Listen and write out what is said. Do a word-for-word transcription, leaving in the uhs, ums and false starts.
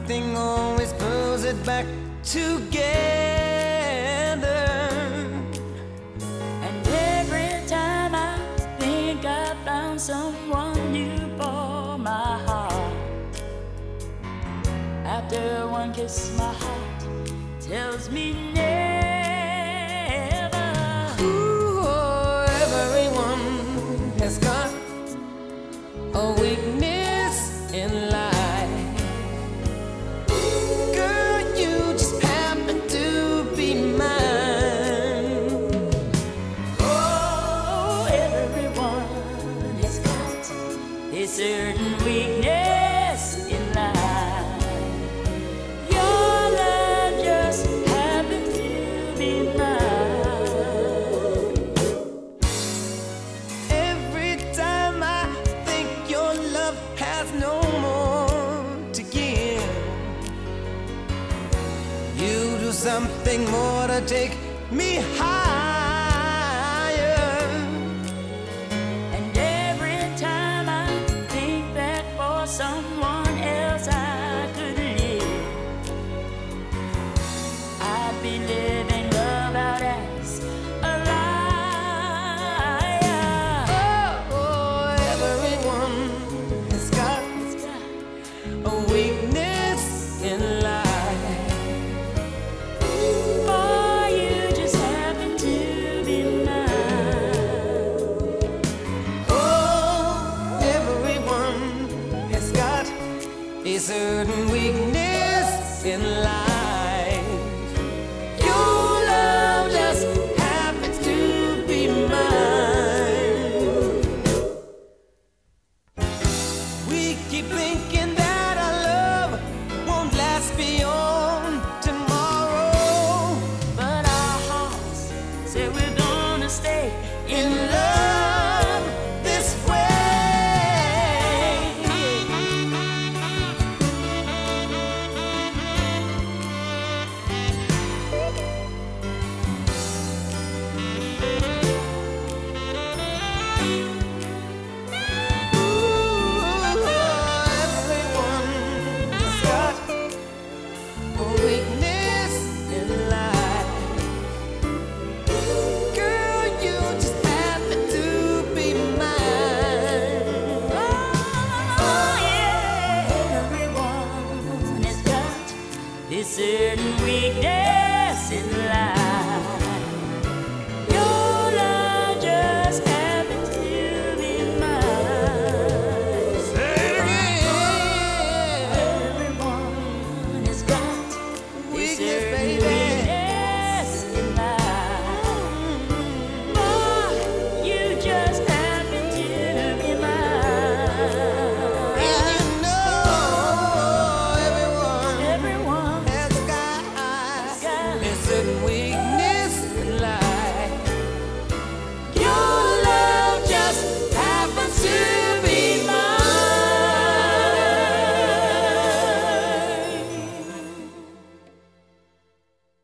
Something always pulls it back together. And every time I think I found someone new for my heart, after one kiss my heart tells me never. Ooh, oh, everyone has got a weakness in life. Girl, you just happen to be mine. Oh, everyone has got a certain weakness in life. Your love just happened to be mine. Every time I think your love has no more to give, you do something more to take me high.